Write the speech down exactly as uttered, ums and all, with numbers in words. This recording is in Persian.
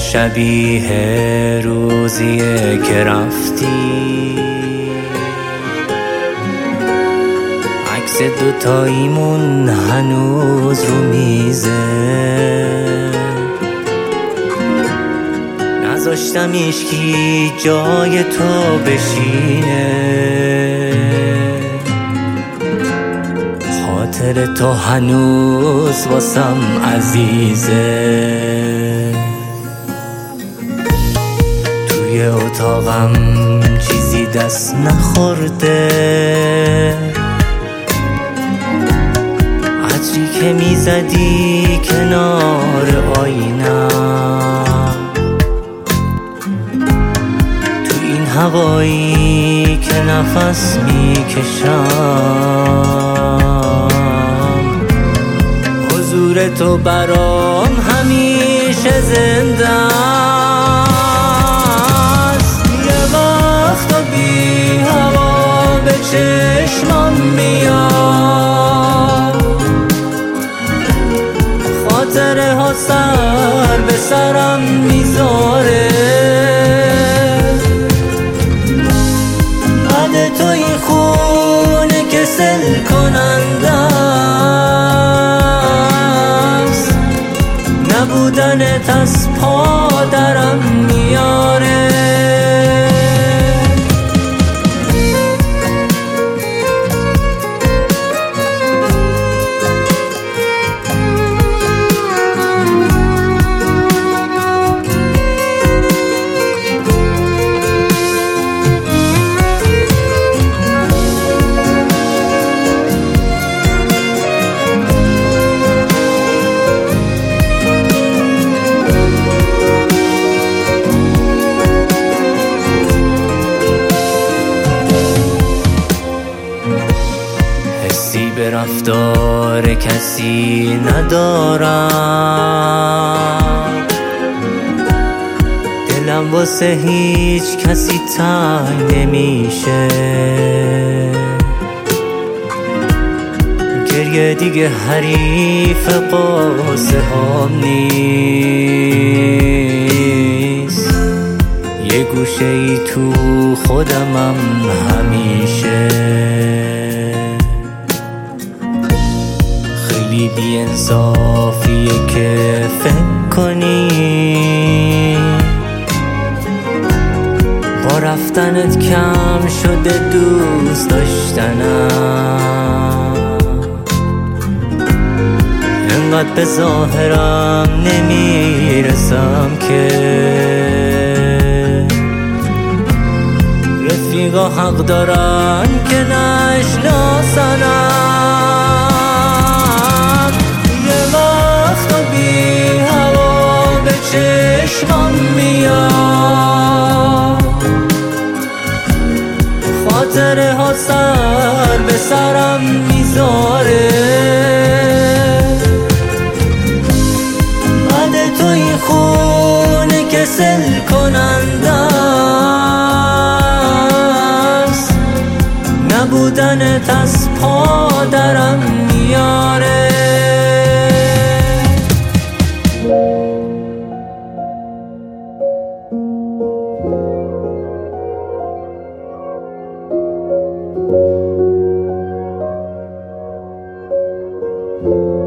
شبیه روزیه که رفتی، عکس دوتاییمون هنوز رو میزه، نذاشتم ایشکی جای تو بشینه، خاطر تو هنوز واسم عزیزه. توی اتاقم چیزی دست نخورده، عطری که میزدی کنار آینم، تو این هوایی که نفس میکشم، حضور تو برام همیشه زنده است. یه وقتا بی هوا به چشمم میاد، خاطره ها سر به سرم میذاره، بعد تو این خونه که سل کننده است، نبودنت از پادرم میاره. حسی به رفتار کسی ندارم، دلم واسه هیچ کسی تنگ نمیشه، گریه دیگه حریف قصه هام نیست، یه گوشه ای تو خودمم همیشه. خیلی بی انصافیه که فکر کنی با رفتنت کم شده دوست داشتنم، انقدر به ظاهرم نمیرسم که رفیقا حق دارن که نشناسنم. چشمم میاد، خاطره ها سر به سرم میذاره، بعد تو این خونه که سل کننده است، نبودنت از پادرم میاره. you